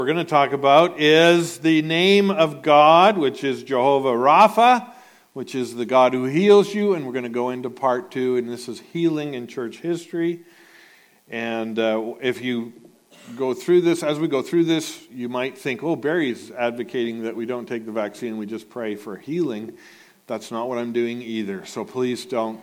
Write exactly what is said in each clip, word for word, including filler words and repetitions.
We're going to talk about is the name of God, which is Jehovah Rapha, which is the God who heals you, and we're going to go into part two, and this is healing in church history. And uh, if you go through this, as we go through this, you might think, oh, Barry's advocating that we don't take the vaccine, we just pray for healing. That's not what I'm doing either, so please don't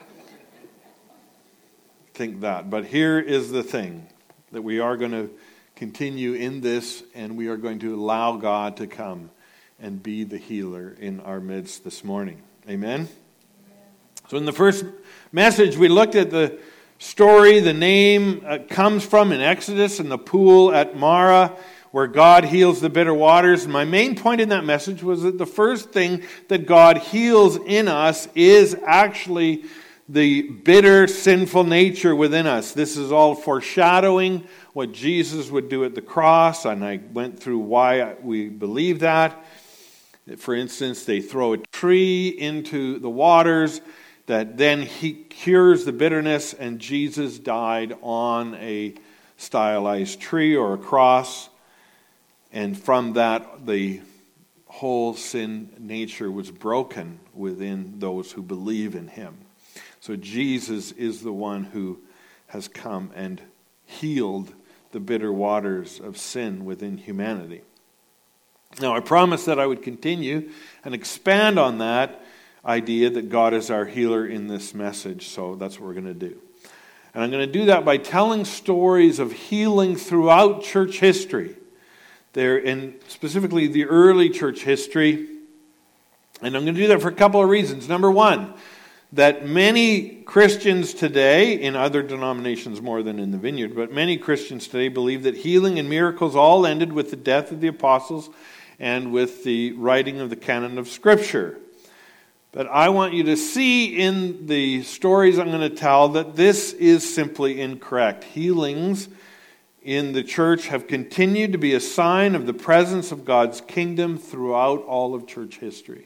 think that. But here is the thing, that we are going to continue in this, and we are going to allow God to come and be the healer in our midst this morning. Amen? Amen. So in the first message, we looked at the story the name uh, comes from in Exodus and the pool at Marah, where God heals the bitter waters. And my main point in that message was that the first thing that God heals in us is actually the bitter, sinful nature within us. This is all foreshadowing what Jesus would do at the cross, and I went through why we believe that. For instance, they throw a tree into the waters that then he cures the bitterness, and Jesus died on a stylized tree or a cross, and from that the whole sin nature was broken within those who believe in him. So Jesus is the one who has come and healed the bitter waters of sin within humanity. Now, I promised that I would continue and expand on that idea that God is our healer in this message, so that's what we're going to do. And I'm going to do that by telling stories of healing throughout church history. They're in specifically the early church history, and I'm going to do that for a couple of reasons. Number one, that many Christians today, in other denominations more than in the Vineyard, but many Christians today believe that healing and miracles all ended with the death of the apostles and with the writing of the canon of Scripture. But I want you to see in the stories I'm going to tell that this is simply incorrect. Healings in the church have continued to be a sign of the presence of God's kingdom throughout all of church history.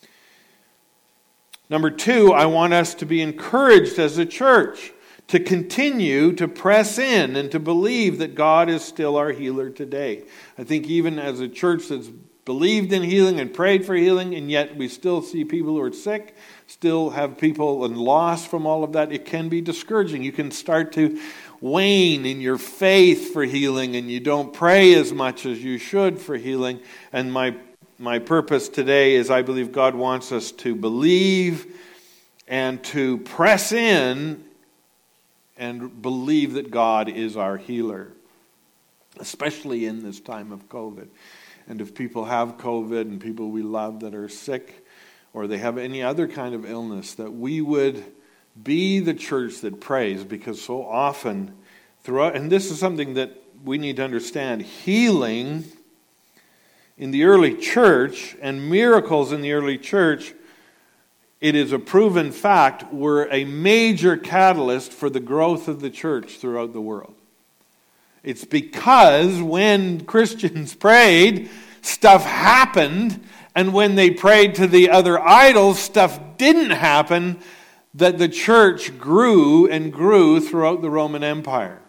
Number two, I want us to be encouraged as a church to continue to press in and to believe that God is still our healer today. I think even as a church that's believed in healing and prayed for healing, and yet we still see people who are sick, still have people in loss from all of that, it can be discouraging. You can start to wane in your faith for healing, and you don't pray as much as you should for healing. And my My purpose today is I believe God wants us to believe and to press in and believe that God is our healer, especially in this time of COVID. And if people have COVID and people we love that are sick or they have any other kind of illness, that we would be the church that prays, because so often throughout, and this is something that we need to understand, healing in the early church and miracles in the early church, it is a proven fact, were a major catalyst for the growth of the church throughout the world. It's because when Christians prayed, stuff happened, and when they prayed to the other idols, stuff didn't happen, that the church grew and grew throughout the Roman Empire.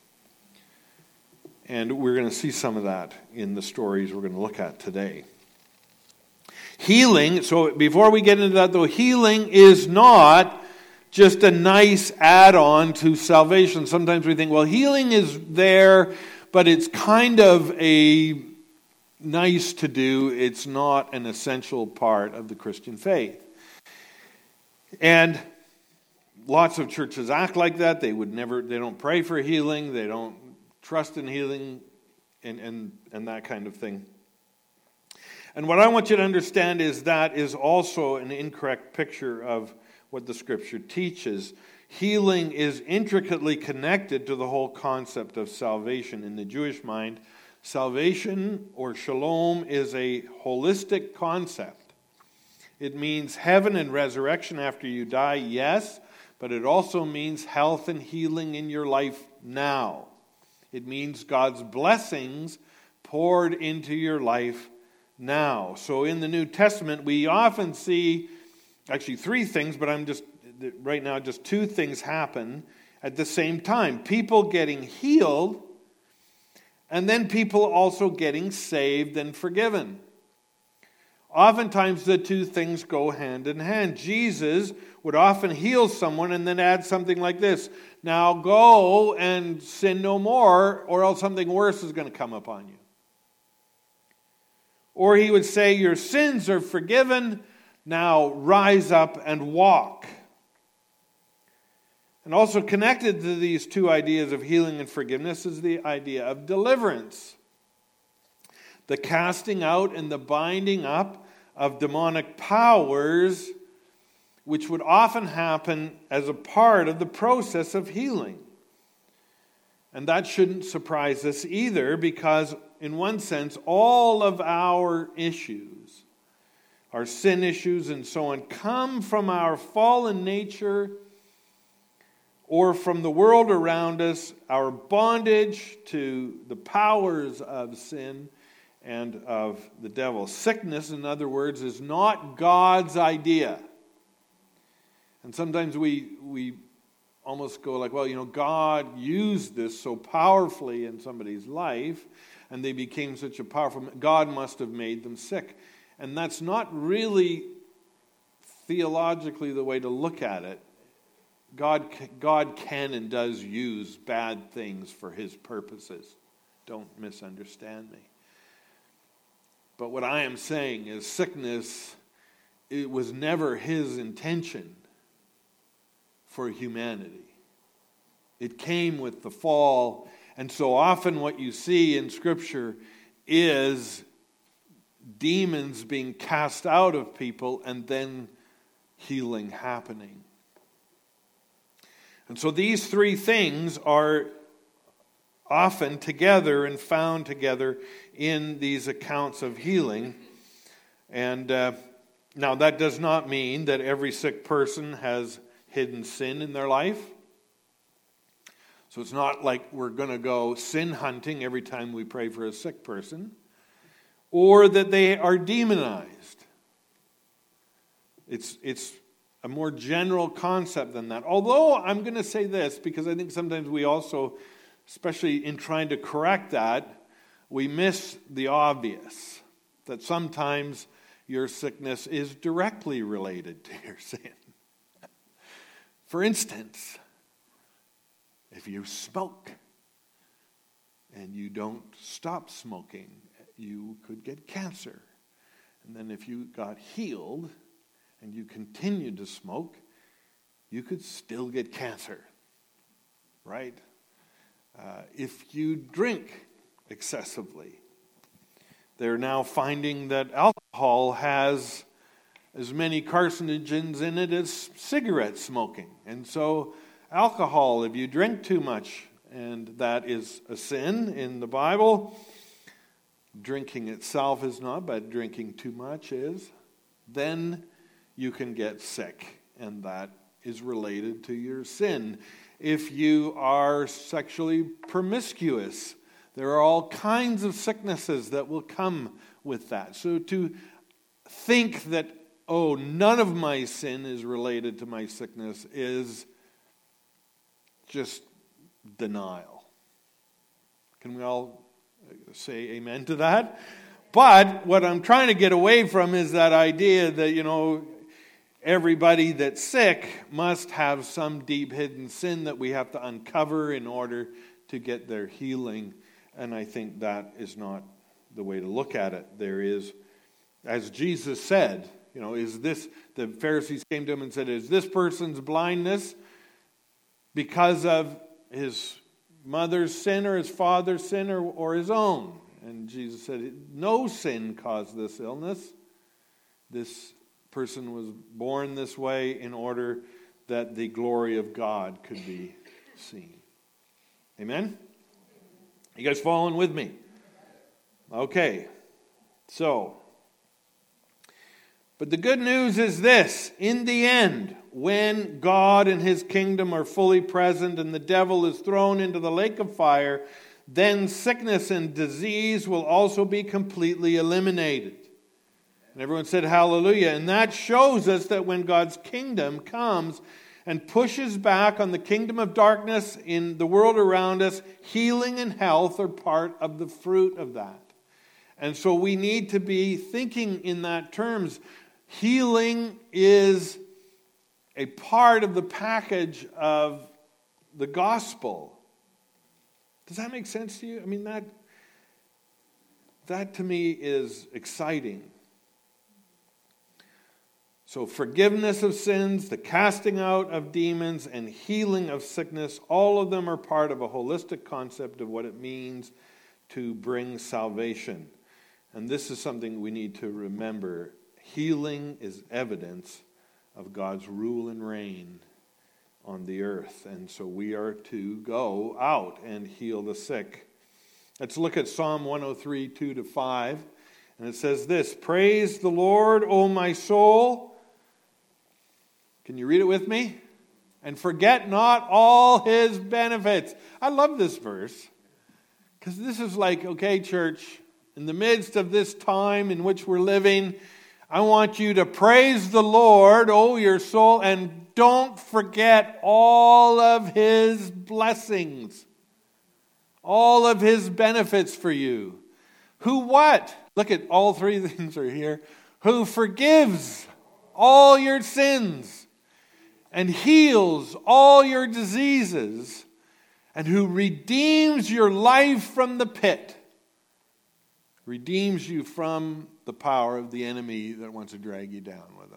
And we're going to see some of that in the stories we're going to look at today. Healing, so before we get into that though, healing is not just a nice add-on to salvation. Sometimes we think, well, healing is there, but it's kind of a nice to do. It's not an essential part of the Christian faith. And lots of churches act like that. They would never, they don't pray for healing. They don't trust in healing and, and, and that kind of thing. And what I want you to understand is that is also an incorrect picture of what the Scripture teaches. Healing is intricately connected to the whole concept of salvation. In the Jewish mind, salvation or shalom is a holistic concept. It means heaven and resurrection after you die, yes, but it also means health and healing in your life now. It means God's blessings poured into your life now. So in the New Testament, we often see actually three things, but I'm just, right now, just two things happen at the same time. People getting healed and then people also getting saved and forgiven. Oftentimes the two things go hand in hand. Jesus would often heal someone and then add something like this: now go and sin no more, or else something worse is going to come upon you. Or he would say, your sins are forgiven, now rise up and walk. And also connected to these two ideas of healing and forgiveness is the idea of deliverance. The casting out and the binding up of demonic powers, which would often happen as a part of the process of healing. And that shouldn't surprise us either, because in one sense, all of our issues, our sin issues and so on, come from our fallen nature or from the world around us, our bondage to the powers of sin and of the devil. Sickness, in other words, is not God's idea. And sometimes we we almost go like, well, you know, God used this so powerfully in somebody's life, and they became such a powerful, God must have made them sick. And that's not really theologically the way to look at it. God, God can and does use bad things for his purposes. Don't misunderstand me. But what I am saying is sickness, it was never his intention for humanity. It came with the fall, and so often what you see in Scripture is demons being cast out of people and then healing happening. And so these three things are often together and found together in these accounts of healing. And uh, now that does not mean that every sick person has hidden sin in their life. So it's not like we're going to go sin hunting every time we pray for a sick person, or that they are demonized. It's it's a more general concept than that. Although I'm going to say this, because I think sometimes we also, especially in trying to correct that, we miss the obvious, that sometimes your sickness is directly related to your sin. For instance, if you smoke and you don't stop smoking, you could get cancer. And then if you got healed and you continued to smoke, you could still get cancer, right? Uh, if you drink excessively, they're now finding that alcohol has as many carcinogens in it as cigarette smoking. And so alcohol, if you drink too much, and that is a sin in the Bible, drinking itself is not, but drinking too much is, then you can get sick, and that is related to your sin. If you are sexually promiscuous, there are all kinds of sicknesses that will come with that. So to think that, oh, none of my sin is related to my sickness is just denial. Can we all say amen to that? But what I'm trying to get away from is that idea that, you know, everybody that's sick must have some deep hidden sin that we have to uncover in order to get their healing. And I think that is not the way to look at it. There is, as Jesus said, you know, is this, the Pharisees came to him and said, is this person's blindness because of his mother's sin or his father's sin or, or his own? And Jesus said, no sin caused this illness. This person was born this way in order that the glory of God could be seen. Amen? You guys following with me? Okay. So, but the good news is this. In the end, when God and his kingdom are fully present and the devil is thrown into the lake of fire, then sickness and disease will also be completely eliminated. And everyone said hallelujah. And that shows us that when God's kingdom comes and pushes back on the kingdom of darkness in the world around us, healing and health are part of the fruit of that. And so we need to be thinking in that terms. Healing is a part of the package of the gospel. Does that make sense to you? I mean, that, that to me is exciting. So forgiveness of sins, the casting out of demons, and healing of sickness, all of them are part of a holistic concept of what it means to bring salvation. And this is something we need to remember. Healing is evidence of God's rule and reign on the earth. And so we are to go out and heal the sick. Let's look at Psalm one oh three, two to five. And it says this, "Praise the Lord, O my soul." Can you read it with me? "And forget not all his benefits." I love this verse. Because this is like, okay, church, in the midst of this time in which we're living, I want you to praise the Lord, O your soul, and don't forget all of his blessings. All of his benefits for you. Who what? Look at all three things are here. Who forgives all your sins and heals all your diseases, and who redeems your life from the pit. Redeems you from the power of the enemy that wants to drag you down with him.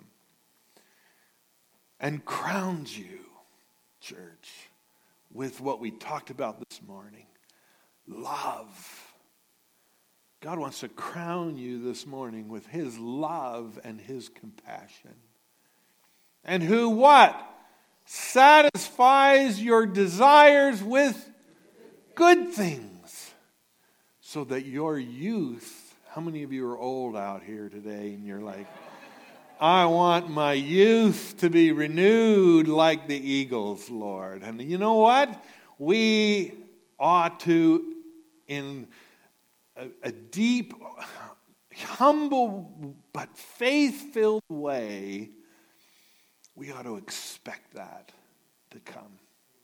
And crowns you, church, with what we talked about this morning. Love. God wants to crown you this morning with his love and his compassion. And who what? Satisfies your desires with good things. So that your youth, how many of you are old out here today and you're like, I want my youth to be renewed like the eagles, Lord. And you know what? We ought to, in a, a deep, humble, but faith-filled way, we ought to expect that to come.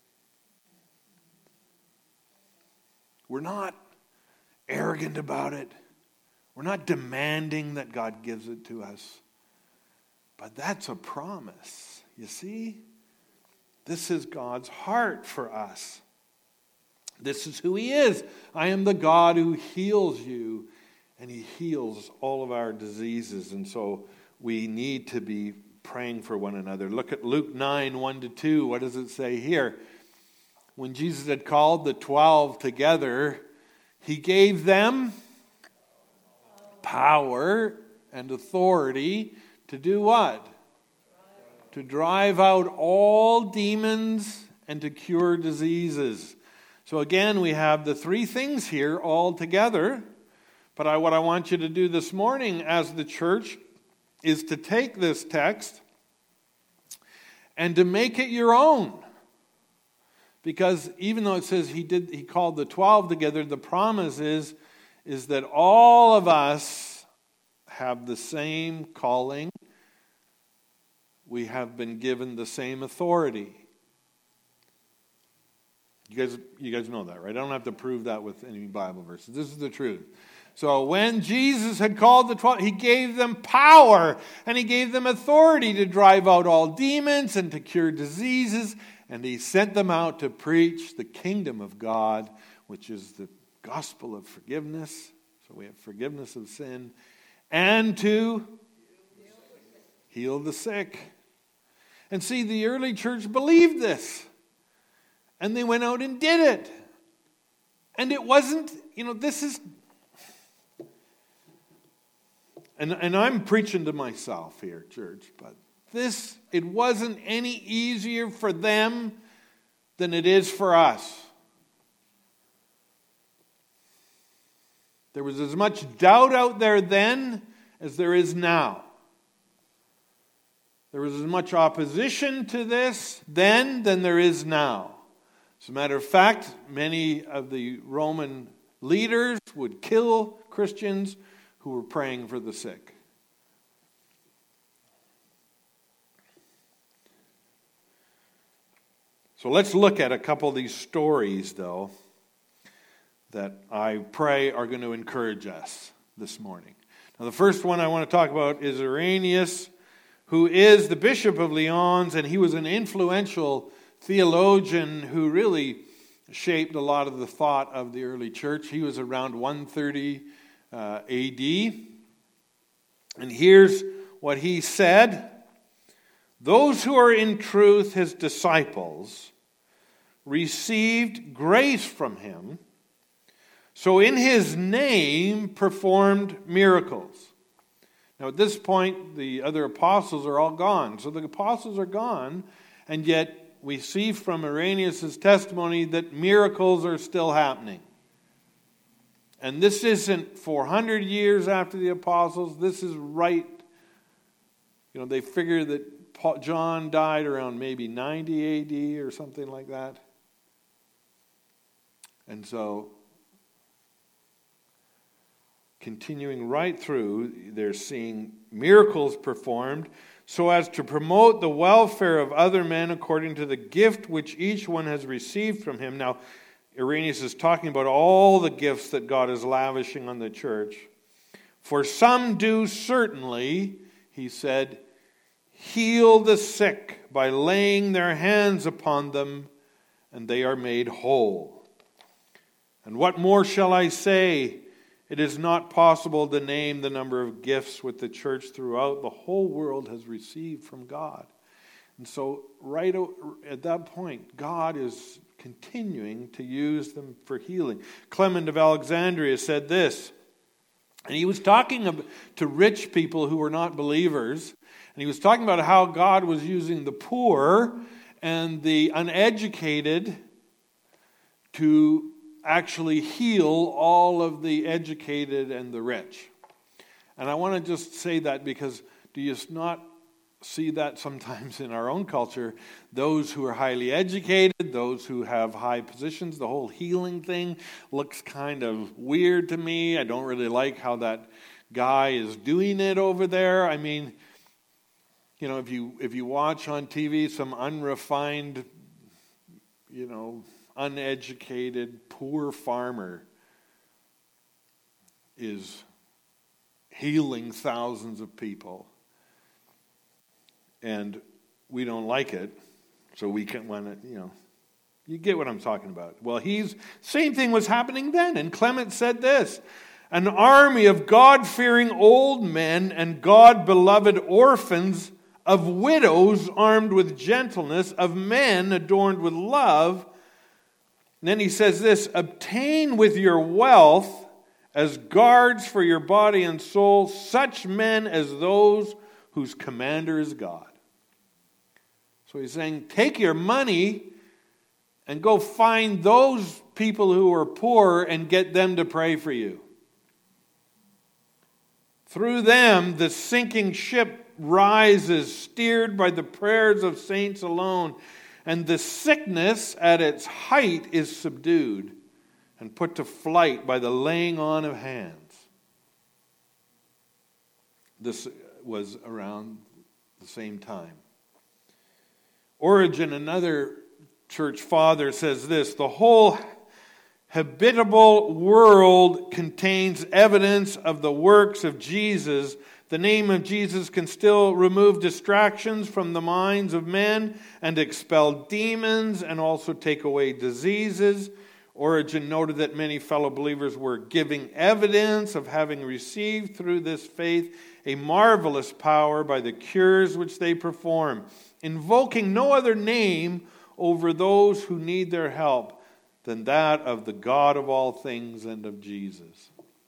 We're not arrogant about it. We're not demanding that God gives it to us. But that's a promise. You see? This is God's heart for us. This is who he is. I am the God who heals you, and he heals all of our diseases. And so we need to be praying for one another. Look at Luke nine, one to two. What does it say here? When Jesus had called the twelve together, he gave them power and authority to do what? To drive out all demons and to cure diseases. So again, we have the three things here all together. But I, what I want you to do this morning as the church is to take this text and to make it your own. Because even though it says he did, he called the twelve together, the promise is, is that all of us have the same calling. We have been given the same authority. You guys, you guys know that, right? I don't have to prove that with any Bible verses. This is the truth. So when Jesus had called the twelve, he gave them power and he gave them authority to drive out all demons and to cure diseases. And he sent them out to preach the kingdom of God, which is the gospel of forgiveness. So we have forgiveness of sin. And to heal the sick. And see, the early church believed this. And they went out and did it. And it wasn't, you know, this is... And, and I'm preaching to myself here, church, but this, it wasn't any easier for them than it is for us. There was as much doubt out there then as there is now. There was as much opposition to this then than there is now. As a matter of fact, many of the Roman leaders would kill Christians who were praying for the sick. So let's look at a couple of these stories, though, that I pray are going to encourage us this morning. Now, the first one I want to talk about is Irenaeus, who is the Bishop of Lyons, and he was an influential theologian who really shaped a lot of the thought of the early church. He was around one thirty uh, A D. And here's what he said. Those who are in truth his disciples received grace from him, so in his name performed miracles. Now at this point, the other apostles are all gone. So the apostles are gone, and yet we see from Irenaeus' testimony that miracles are still happening. And this isn't four hundred years after the apostles. This is right, you know, they figure that Paul, John died around maybe ninety A D or something like that. And so, continuing right through, they're seeing miracles performed so as to promote the welfare of other men according to the gift which each one has received from him. Now, Irenaeus is talking about all the gifts that God is lavishing on the church. For some do certainly, he said, heal the sick by laying their hands upon them, and they are made whole. And what more shall I say? It is not possible to name the number of gifts which the church throughout the whole world has received from God. And so right at that point, God is continuing to use them for healing. Clement of Alexandria said this, and he was talking to rich people who were not believers, and he was talking about how God was using the poor and the uneducated to actually heal all of the educated and the rich. And I want to just say that because do you not see that sometimes in our own culture? Those who are highly educated, those who have high positions, the whole healing thing looks kind of weird to me. I don't really like how that guy is doing it over there. I mean, you know, if you if you watch on T V some unrefined, you know, uneducated, poor farmer is healing thousands of people, and we don't like it, so we can want to, you know, you get what I'm talking about. Well, he's, same thing was happening then, and Clement said this, an army of God-fearing old men and God-beloved orphans, of widows armed with gentleness, of men adorned with love. And then he says this, obtain with your wealth as guards for your body and soul such men as those whose commander is God. So he's saying, take your money and go find those people who are poor and get them to pray for you. Through them, the sinking ship rises, steered by the prayers of saints alone. And the sickness at its height is subdued and put to flight by the laying on of hands. This was around the same time. Origen, another church father, says this, the whole habitable world contains evidence of the works of Jesus. The name of Jesus can still remove distractions from the minds of men and expel demons and also take away diseases. Origen noted that many fellow believers were giving evidence of having received through this faith a marvelous power by the cures which they perform, invoking no other name over those who need their help than that of the God of all things and of Jesus.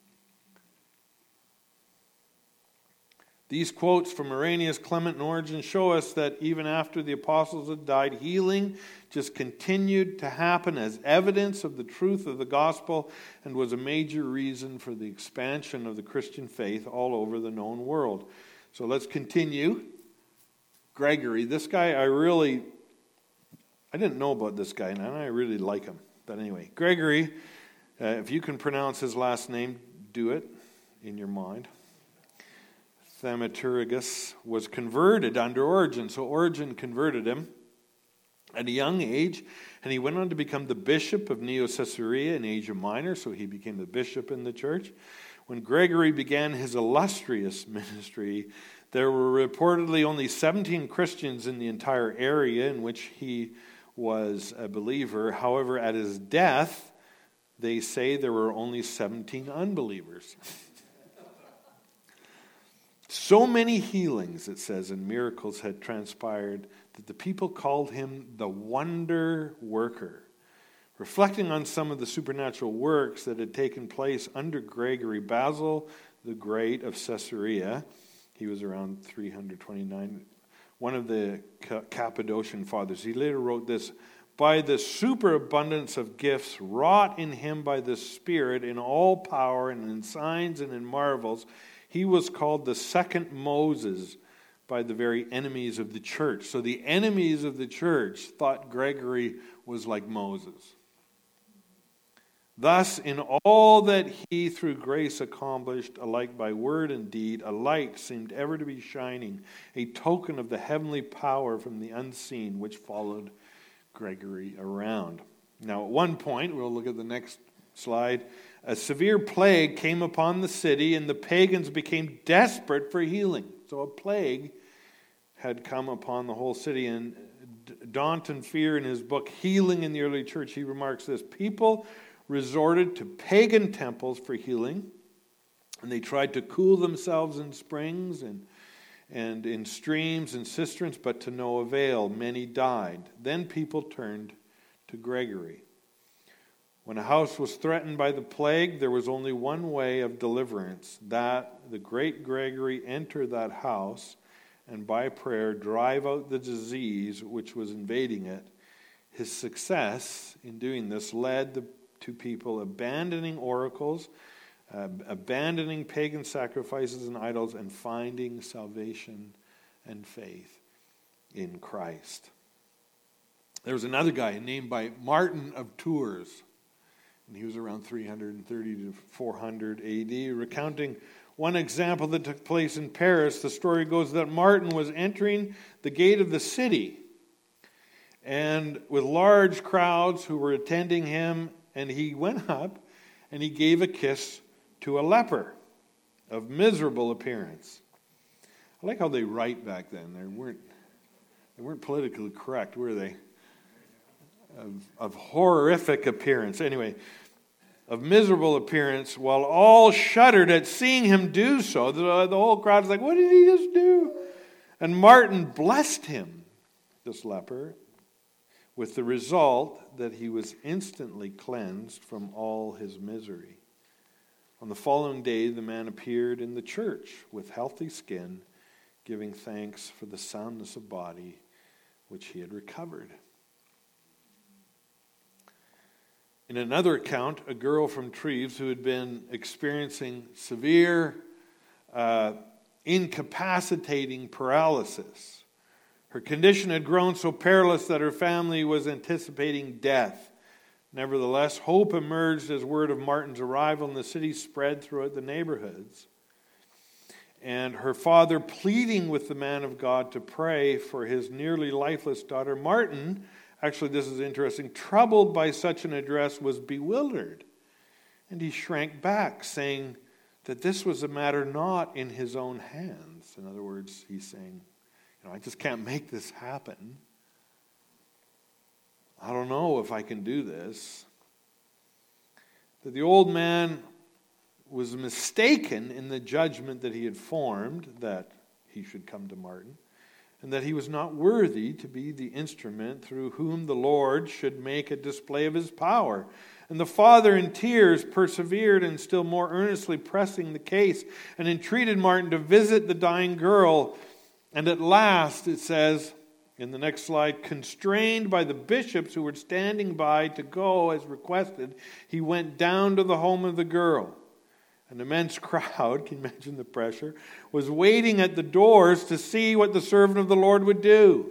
These quotes from Irenaeus, Clement, and Origen show us that even after the apostles had died, healing just continued to happen as evidence of the truth of the gospel and was a major reason for the expansion of the Christian faith all over the known world. So let's continue. Gregory, this guy I really, I didn't know about this guy, and I really like him. But anyway, Gregory, uh, if you can pronounce his last name, do it in your mind. Thaumaturgus was converted under Origen, so Origen converted him. at a young age, and he went on to become the bishop of Neo-Caesarea in Asia Minor, so he became the bishop in the church. When Gregory began his illustrious ministry, there were reportedly only seventeen Christians in the entire area in which he was a believer. However, at his death, they say there were only seventeen unbelievers. So many healings, it says, and miracles had transpired that the people called him the Wonder Worker. Reflecting on some of the supernatural works that had taken place under Gregory, Basil the Great of Caesarea, he was around three hundred twenty-nine, one of the Cappadocian fathers. He later wrote this: by the superabundance of gifts wrought in him by the Spirit in all power and in signs and in marvels, he was called the second Moses by the very enemies of the church. So the enemies of the church thought Gregory was like Moses. Thus, in all that he through grace accomplished, alike by word and deed, a light seemed ever to be shining, a token of the heavenly power from the unseen, which followed Gregory around. Now, at one point, we'll look at the next slide, a severe plague came upon the city, and the pagans became desperate for healing. So a plague had come upon the whole city, and Danton Fear, in his book Healing in the Early Church, he remarks this: people resorted to pagan temples for healing, and they tried to cool themselves in springs and, and in streams and cisterns, but to no avail. Many died. Then people turned to Gregory. When a house was threatened by the plague, there was only one way of deliverance, that the great Gregory enter that house and by prayer drive out the disease which was invading it. His success in doing this led the to people abandoning oracles, uh, abandoning pagan sacrifices and idols, and finding salvation and faith in Christ. There was another guy named by Martin of Tours, and he was around three hundred thirty to four hundred A D, recounting one example that took place in Paris. The story goes that Martin was entering the gate of the city, and with large crowds who were attending him, and he went up and he gave a kiss to a leper of miserable appearance. I like how they write back then. They weren't, they weren't politically correct, were they? Of, of horrific appearance. Anyway, of miserable appearance, while all shuddered at seeing him do so. The, the whole crowd was like, what did he just do? And Martin blessed him, this leper, with the result that he was instantly cleansed from all his misery. On the following day, the man appeared in the church with healthy skin, giving thanks for the soundness of body which he had recovered. In another account, a girl from Treves who had been experiencing severe, uh, incapacitating paralysis. Her condition had grown so perilous that her family was anticipating death. Nevertheless, hope emerged as word of Martin's arrival, and the city spread throughout the neighborhoods. And her father, pleading with the man of God to pray for his nearly lifeless daughter, Martin, actually this is interesting, troubled by such an address, was bewildered. And he shrank back, saying that this was a matter not in his own hands. In other words, he's saying, you know, I just can't make this happen. I don't know if I can do this. That the old man was mistaken in the judgment that he had formed that he should come to Martin, and that he was not worthy to be the instrument through whom the Lord should make a display of his power. And the father in tears persevered in still more earnestly pressing the case and entreated Martin to visit the dying girl. And at last, it says in the next slide, constrained by the bishops who were standing by to go as requested, he went down to the home of the girl. An immense crowd, can you imagine the pressure, was waiting at the doors to see what the servant of the Lord would do.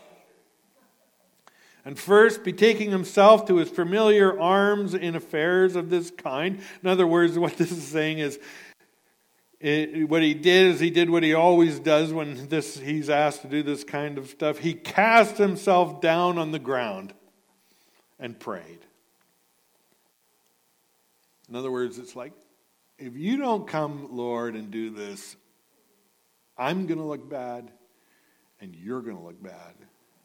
And first, betaking himself to his familiar arms in affairs of this kind. In other words, what this is saying is, It, what he did is he did what he always does when this he's asked to do this kind of stuff. He cast himself down on the ground and prayed. In other words, it's like, if you don't come, Lord, and do this, I'm going to look bad and you're going to look bad.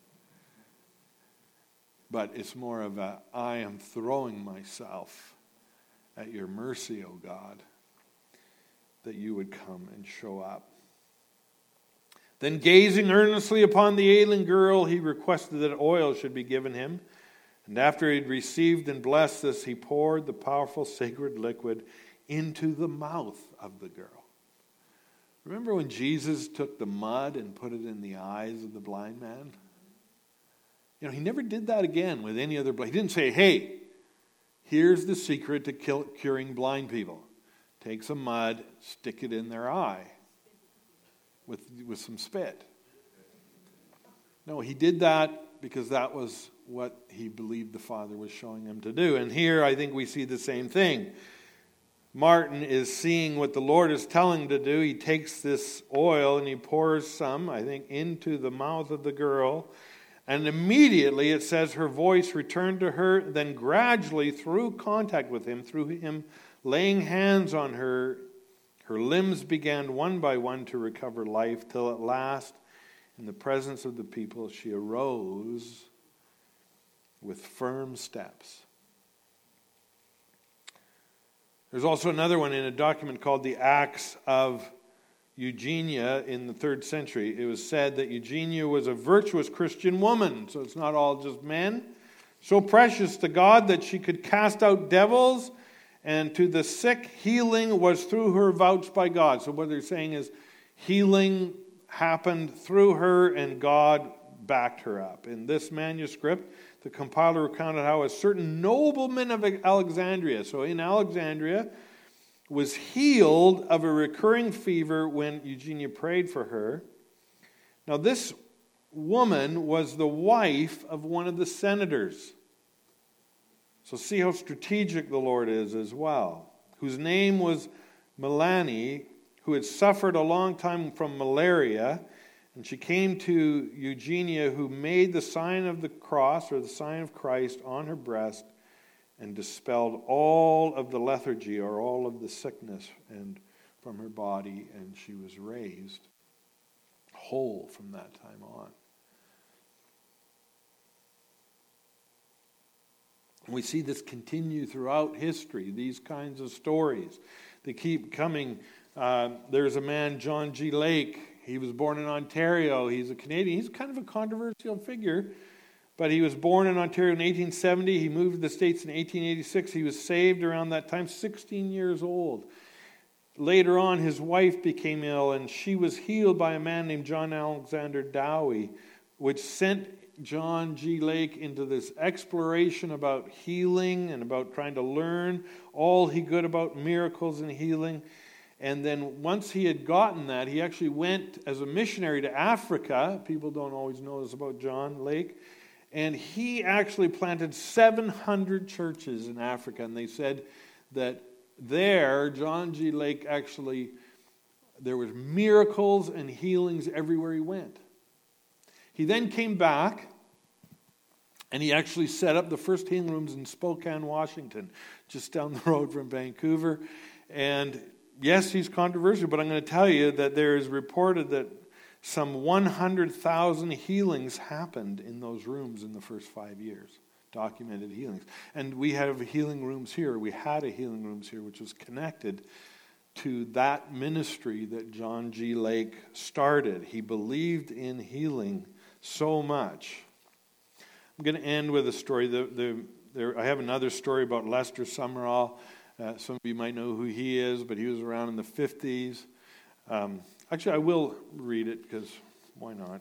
But it's more of a, I am throwing myself at your mercy, O God, that you would come and show up. Then gazing earnestly upon the ailing girl, he requested that oil should be given him. And after he had received and blessed this, he poured the powerful sacred liquid into the mouth of the girl. Remember when Jesus took the mud and put it in the eyes of the blind man? You know, he never did that again with any other blind. He didn't say, hey, here's the secret to kill, curing blind people. Take some mud, stick it in their eye with, with some spit. No, he did that because that was what he believed the Father was showing him to do. And here I think we see the same thing. Martin is seeing what the Lord is telling him to do. He takes this oil and he pours some, I think, into the mouth of the girl. And immediately it says her voice returned to her. Then gradually, through contact with him, through him laying hands on her, her limbs began one by one to recover life, till at last, in the presence of the people, she arose with firm steps. There's also another one in a document called the Acts of Eugenia in the third century. It was said that Eugenia was a virtuous Christian woman, so it's not all just men, so precious to God that she could cast out devils, and to the sick healing was through her vouched by God. So what they're saying is healing happened through her and God backed her up. In this manuscript, the compiler recounted how a certain nobleman of Alexandria, so in Alexandria, was healed of a recurring fever when Eugenia prayed for her. Now this woman was the wife of one of the senators. So see how strategic the Lord is as well. Whose name was Melanie, who had suffered a long time from malaria. And she came to Eugenia, who made the sign of the cross, or the sign of Christ, on her breast, and dispelled all of the lethargy, or all of the sickness, and from her body, and she was raised whole from that time on. We see this continue throughout history, these kinds of stories. They keep coming. Uh, there's a man, John G. Lake. He was born in Ontario. He's a Canadian. He's kind of a controversial figure, but he was born in Ontario in eighteen seventy. He moved to the States in eighteen eighty-six. He was saved around that time, sixteen years old. Later on, his wife became ill, and she was healed by a man named John Alexander Dowie, which sent John G. Lake into this exploration about healing and about trying to learn all he could about miracles and healing. And then once he had gotten that, he actually went as a missionary to Africa. People don't always know this about John Lake. And he actually planted seven hundred churches in Africa. And they said that there, John G. Lake actually, there was miracles and healings everywhere he went. He then came back, and he actually set up the first healing rooms in Spokane, Washington, just down the road from Vancouver. And yes, he's controversial, but I'm going to tell you that there is reported that some one hundred thousand healings happened in those rooms in the first five years, documented healings. And we have healing rooms here. We had a healing rooms here, which was connected to that ministry that John G. Lake started. He believed in healing so much. I'm going to end with a story. The, the, there, I have another story about Lester Sumrall. Uh, some of you might know who he is, but he was around in the fifties. Um, actually, I will read it because why not?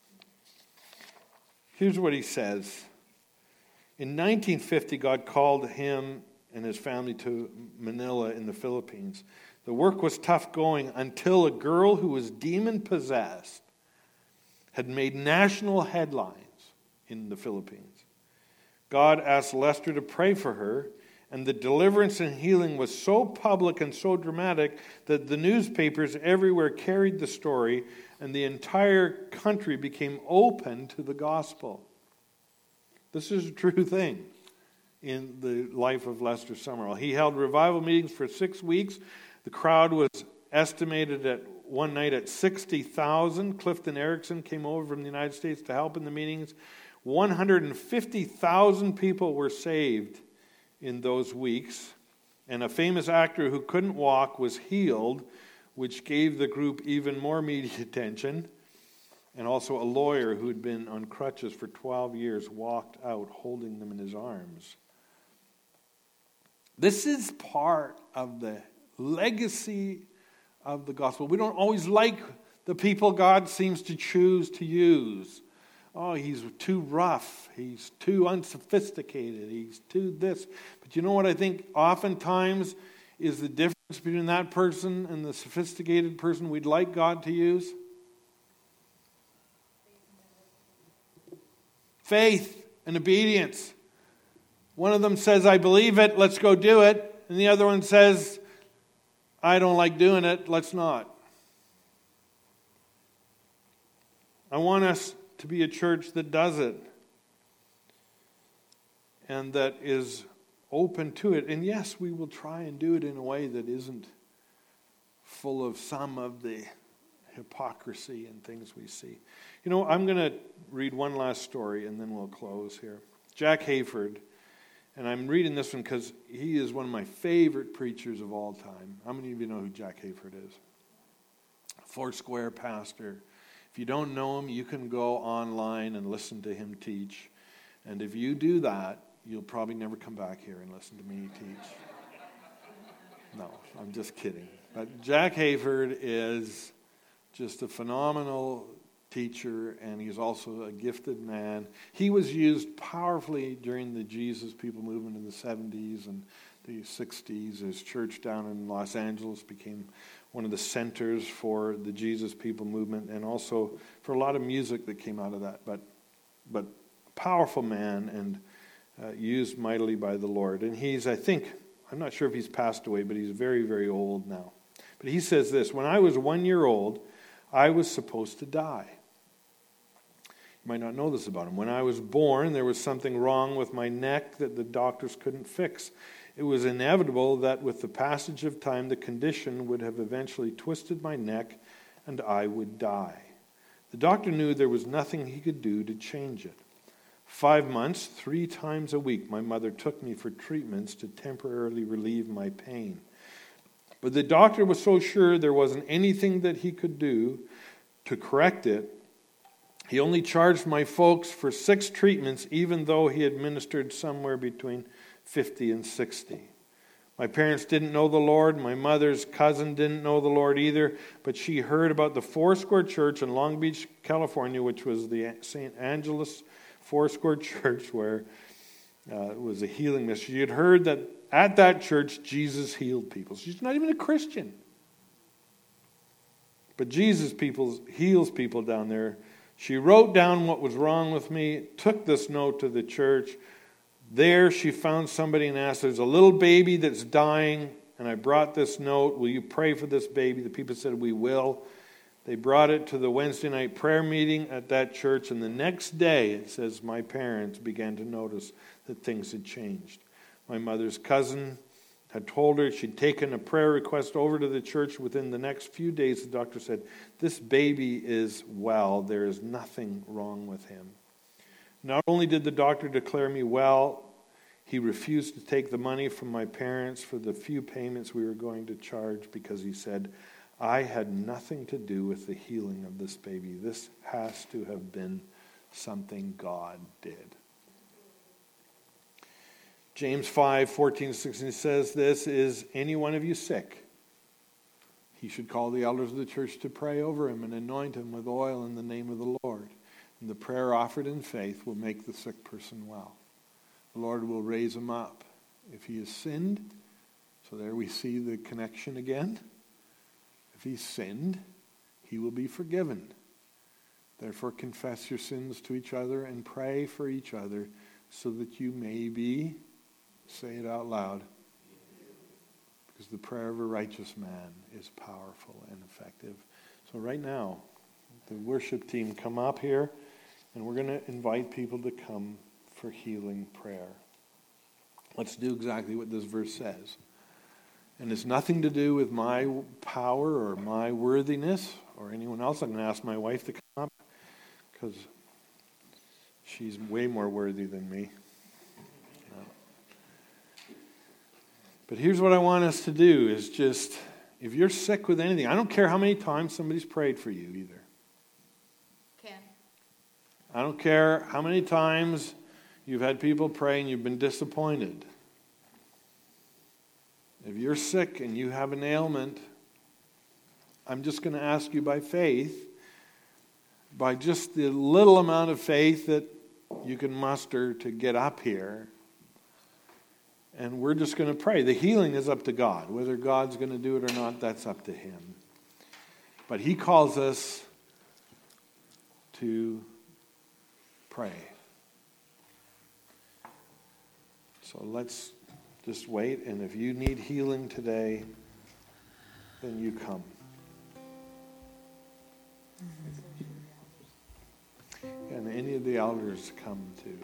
Here's what he says. In nineteen fifty, God called him and his family to Manila in the Philippines. The work was tough going until a girl who was demon-possessed had made national headlines in the Philippines. God asked Lester to pray for her, And the deliverance and healing was so public and so dramatic that the newspapers everywhere carried the story, and the entire country became open to the gospel. This is a true thing in the life of Lester Summerall. He held revival meetings for six weeks. The crowd was estimated at one night at sixty thousand. Clifton Erickson came over from the United States to help in the meetings. one hundred fifty thousand people were saved in those weeks, and a famous actor who couldn't walk was healed, which gave the group even more media attention. And also a lawyer who had been on crutches for twelve years walked out holding them in his arms. This is part of the legacy of the gospel. We don't always like the people God seems to choose to use. Oh, he's too rough. He's too unsophisticated. He's too this. But you know what I think oftentimes is the difference between that person and the sophisticated person we'd like God to use? Faith and obedience. One of them says, I believe it, let's go do it. And the other one says, I don't like doing it, let's not. I want us to be a church that does it and that is open to it. And yes, we will try and do it in a way that isn't full of some of the hypocrisy and things we see. You know, I'm going to read one last story and then we'll close here. Jack Hayford, and I'm reading this one because he is one of my favorite preachers of all time. How many of you know who Jack Hayford is? Foursquare pastor. If you don't know him, you can go online and listen to him teach. And if you do that, you'll probably never come back here and listen to me teach. No, I'm just kidding. But Jack Hayford is just a phenomenal teacher, and he's also a gifted man. He was used powerfully during the Jesus People movement in the seventies and the sixties. His church down in Los Angeles became one of the centers for the Jesus People movement, and also for a lot of music that came out of that. But, but powerful man and uh, used mightily by the Lord. And he's, I think, I'm not sure if he's passed away, but he's very, very old now. But he says this: when I was one year old, I was supposed to die. You might not know this about him. When I was born, there was something wrong with my neck that the doctors couldn't fix. It was inevitable that with the passage of time, the condition would have eventually twisted my neck and I would die. The doctor knew there was nothing he could do to change it. Five months, three times a week, my mother took me for treatments to temporarily relieve my pain. But the doctor was so sure there wasn't anything that he could do to correct it, he only charged my folks for six treatments, even though he administered somewhere between fifty and sixty. My parents didn't know the Lord. My mother's cousin didn't know the Lord either, but she heard about the Foursquare Church in Long Beach, California, which was the Saint Angeles Foursquare Church, where uh, it was a healing ministry. She had heard that at that church, Jesus healed people. She's not even a Christian. But Jesus people heals people down there. She wrote down what was wrong with me, took this note to the church. There she found somebody and asked, there's a little baby that's dying, and I brought this note. Will you pray for this baby? The people said, we will. They brought it to the Wednesday night prayer meeting at that church, and the next day, it says, my parents began to notice that things had changed. My mother's cousin had told her she'd taken a prayer request over to the church. Within the next few days, the doctor said, this baby is well. There is nothing wrong with him. Not only did the doctor declare me well, he refused to take the money from my parents for the few payments we were going to charge because he said, I had nothing to do with the healing of this baby. This has to have been something God did. James five, fourteen, sixteen says this, is any one of you sick? He should call the elders of the church to pray over him and anoint him with oil in the name of the Lord. And the prayer offered in faith will make the sick person well. The Lord will raise him up. If he has sinned, so there we see the connection again. If he's sinned, he will be forgiven. Therefore confess your sins to each other and pray for each other so that you may be Say it out loud. Because the prayer of a righteous man is powerful and effective. So right now, the worship team come up here, and we're going to invite people to come for healing prayer. Let's do exactly what this verse says. And it's nothing to do with my power or my worthiness or anyone else. I'm going to ask my wife to come up because she's way more worthy than me. But here's what I want us to do is just, if you're sick with anything, I don't care how many times somebody's prayed for you either. Ken. I don't care how many times you've had people pray and you've been disappointed. If you're sick and you have an ailment, I'm just going to ask you by faith, by just the little amount of faith that you can muster to get up here. And we're just going to pray. The healing is up to God. Whether God's going to do it or not, that's up to Him. But He calls us to pray. So let's just wait. And if you need healing today, then you come. And any of the elders come too.